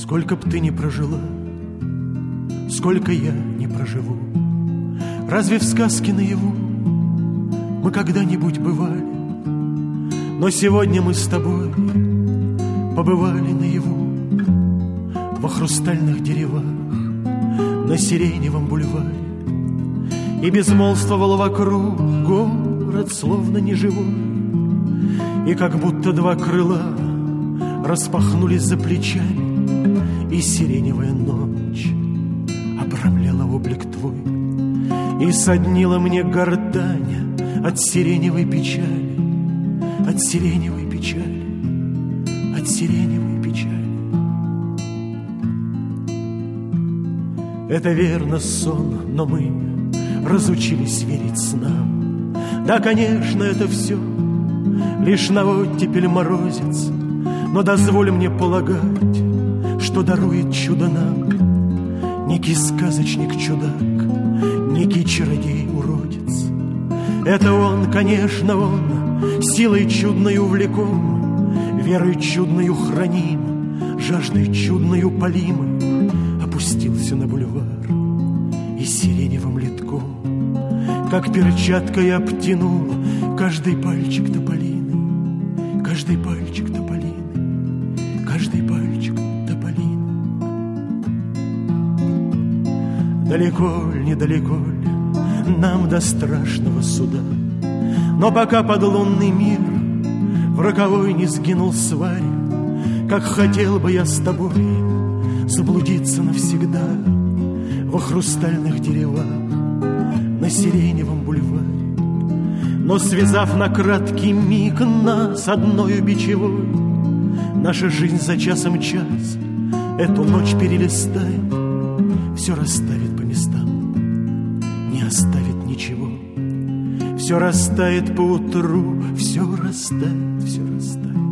Сколько б ты ни прожила, сколько я не проживу, разве в сказке наяву мы когда-нибудь бывали? Но сегодня мы с тобой побывали наяву во хрустальных деревах, на Сиреневом бульваре. И безмолвствовал вокруг город, словно неживой, и как будто два крыла распахнулись за плечами, и сиреневая ночь обрамляла облик твой, и соднила мне гортань от сиреневой печали, от сиреневой печали, от сиреневой печали. Это верно сон, но мы разучились верить снам. Да, конечно, это все лишь на оттепель морозец, но дозволь мне полагать, что дарует чудо нам некий сказочник-чудак, некий чародей-уродец. Это он, конечно, он, силой чудной увлеком, верой чудною храним, жаждой чудною полимой, опустился на бульвар и сиреневым литком, как перчаткой обтянул каждый пальчик тополины, каждый пальчик тополины, каждый пальчик тополины. Далеко ль, недалеко ль нам до страшного суда, но пока подлунный мир в роковой не сгинул сваре, как хотел бы я с тобой заблудиться навсегда во хрустальных деревах, на Сиреневом бульваре. Но связав на краткий миг нас одною бичевой, наша жизнь за часом час эту ночь перелистает, все расставит по местам, не оставит ничего. Все растает поутру, все растает, все растает.